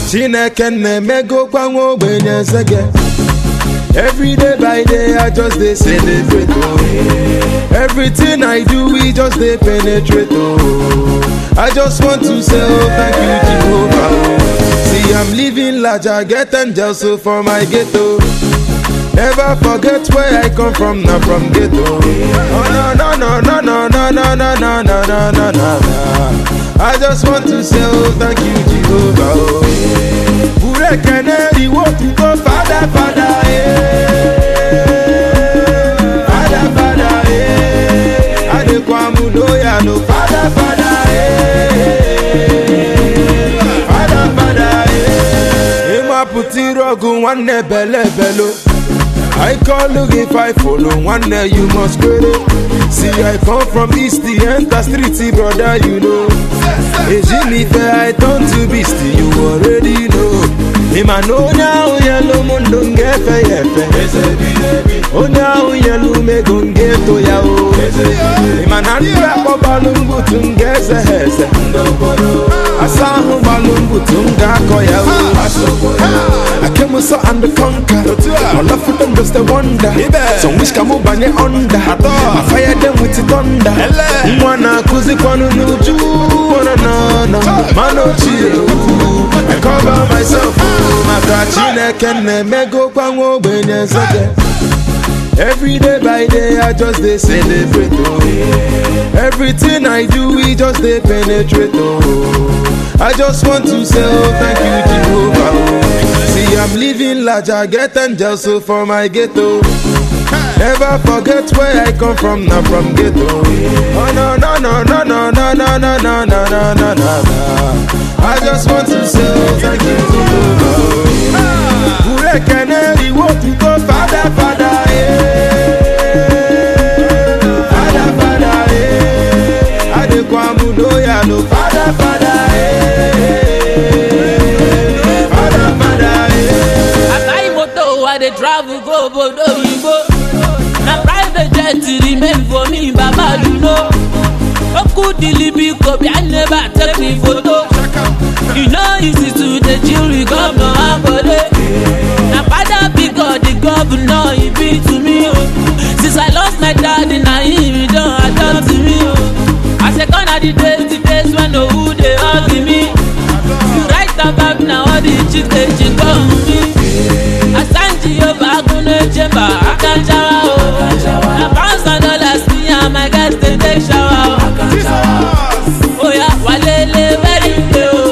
Chineke na-emego kwa nwa ogbenye nsege. Every day by day I just dey celebrate oh. Everything I do we just dey penetrate oh. I just want to say oh thank you Jehovah oh. See I'm living large, I get angels so for my ghetto. Never forget where I come from, not from ghetto. Oh no no no no no no no no no no no no. I just want to say oh thank you Jehovah oh. Ure keneri wo to go Father Father Father Father Adekwamu loya no Father Father Father Father Ema puti rogu wane bele belo. I call look if I follow one day you must credit. See I come from east the enter street brother you know. Is me fair I turn to beast you already know. Him I know now yellow mundo ngefe yefe. Oh now yellow me gon get to ya o. Him I nanda ko balungu tungeze heze. Asahu balungu tunga ko ya o. I came so and conquer. All of them just a wonder. So wish kamu banye under. I fire them with the thunder. Mwana kuzi kwanu nuju. No, mano chill. I cover myself. Maka Chineke na-emego kwa nwa ogbenye nsege. Every day by day I just dey celebrate oh. Everything I do we just dey penetrate oh. I just want to say oh thank you Jehovah oh. See I'm living large, I get angels so for my ghetto. Never forget where I come from, not from ghetto. Oh no no no no no no no no no no no no no. I just want to say oh thank you Jehovah. Ure keneri wo to go Father Father Father Father Adekwamu loya no Father Father Father Father. I moto I dey travel go bodo yibo. Na private jet remain for me baba you know. Oku dilibi kobi I never take me photo. You know easy to the chill with governor Ambode. Na father because the governor he be to me oh. Since I lost my daddy now he don't adopt me oh. I say gonna the days when no who they hug me. You write about now all the chicks they chick on me. I stand Jehovah gonna chamber I can shower oh. Na $1,000 me and my guys they take shower oh. Oh yeah walele very good oh.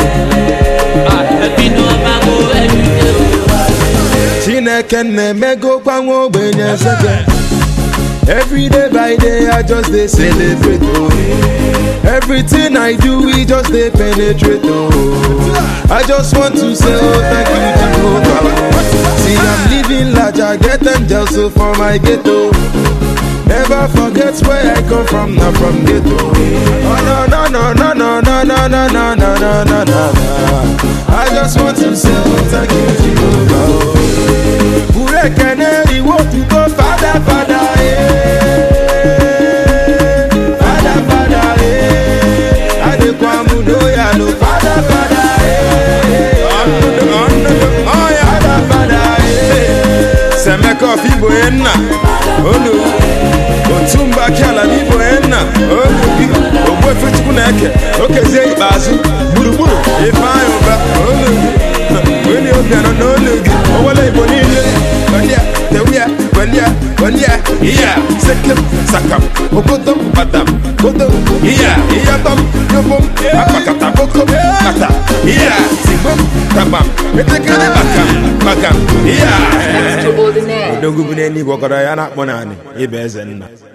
Chineke na-emego kwa nwa ogbenye nsege. Every day by day I just dey celebrate oh. Everything I do we just dey penetrate oh. I just want to say oh thank you Jehovah. See I'm living large, I get angels so for my ghetto. Never forget where I come from, not from ghetto. Oh no no no no no no no no no no no no. I just want to say oh thank you Jehovah. Ure keneri wo to go Father Father Father Father Adekwamu loya no Father Father Father Father Semeko fibo enna Olu Otumba kiala fibo enna Olu Ogwe fichku neke Okeze ibazu Buruburu Ifayo ba Olu Weni obiano n'olugi Owele ibo nile Bandia Tewia Bandia Iya Sekem Sakam Okodom Badam Kodom Iya Tom Yobom Apakata Boko Kata Iya Simbom Tabam Metekele Bakam Iya Extraordinaire. Odongu buneni Wakara yana Monani Ibe Zenna